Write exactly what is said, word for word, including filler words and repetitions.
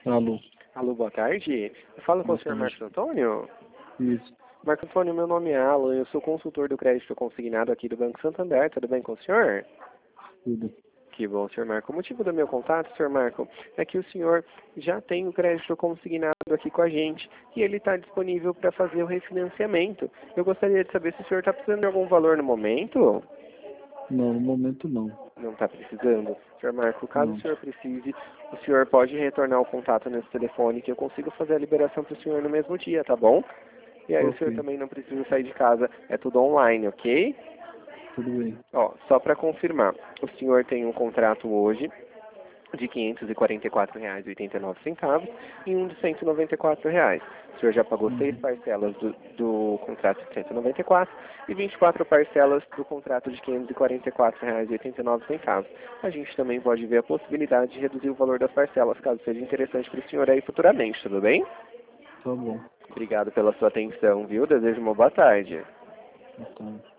Alô. Alô, boa tarde. Eu falo com Boa o senhor tarde. Marcos Antônio? Isso. Marcos Antônio, meu nome é Alan, eu sou consultor do crédito consignado aqui do Banco Santander, tudo bem com o senhor? Tudo. Que bom, senhor Marco. O motivo do meu contato, senhor Marco, é que o senhor já tem o crédito consignado aqui com a gente e ele está disponível para fazer o refinanciamento. Eu gostaria de saber se o senhor está precisando de algum valor no momento? Não, no momento não. Não está precisando? senhor Marco, caso Não. o senhor precise, o senhor pode retornar o contato nesse telefone que eu consigo fazer a liberação para o senhor no mesmo dia, tá bom? E aí o senhor Ok. também não precisa sair de casa, é tudo online, ok? Tudo bem. Ó, só para confirmar, o senhor tem um contrato hoje de quinhentos e quarenta e quatro reais e oitenta e nove centavos e um de cento e noventa e quatro reais. O senhor já pagou seis Uhum. parcelas do, do contrato de cento e noventa e quatro e vinte e quatro parcelas do contrato de quinhentos e quarenta e quatro reais e oitenta e nove centavos. A gente também pode ver a possibilidade de reduzir o valor das parcelas, caso seja interessante para o senhor aí futuramente, tudo bem? Tá bom. Obrigado pela sua atenção, viu? Desejo uma boa tarde. Boa tarde.